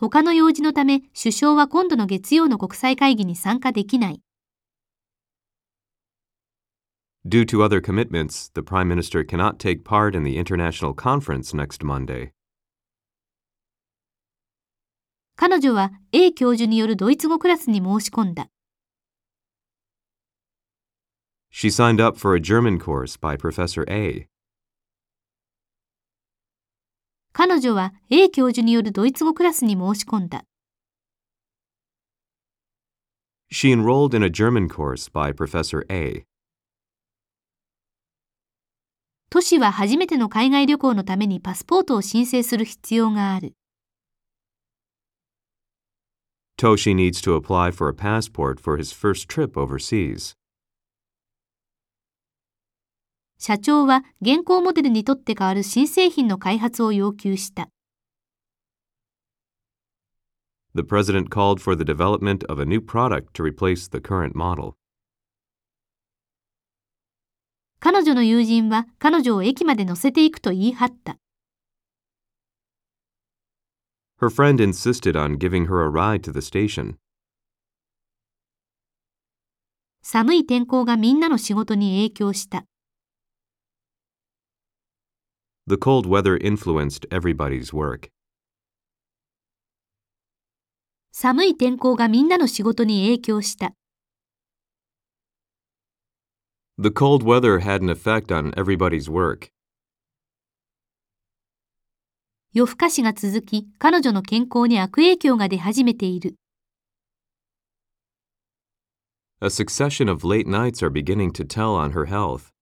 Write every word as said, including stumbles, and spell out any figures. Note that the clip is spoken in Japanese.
他の用事のため、首相は今度の月曜の国際会議に参加できない。 Due to other commitments, the Prime Minister cannot take part in the international conference next Monday. 彼女は A 教授によるドイツ語クラスに申し込んだ。 She signed up for a German course by Professor A. 彼女は A 教授によるドイツ語クラスに申し込んだ。 She enrolled in a German course by Professor A. トシは初めての海外旅行のためにパスポートを申請する必要がある。 Toshi needs to apply for a passport for his first trip overseas. 社長は現行モデルにとって代わる新製品の開発を要求した。 The president called for the development of a new product to replace the current model. 彼女の友人は彼女を駅まで乗せていくと言い張った。 Her friend insisted on giving her a ride to the station. 寒い天候がみんなの仕事に影響した。 The cold weather influenced everybody's work. 寒い天候がみんなの仕事に影響した。 The cold weather had an effect on everybody's work. 夜更かしが続き、彼女の健康に悪影響が出始めている。 A succession of late nights are beginning to tell on her health.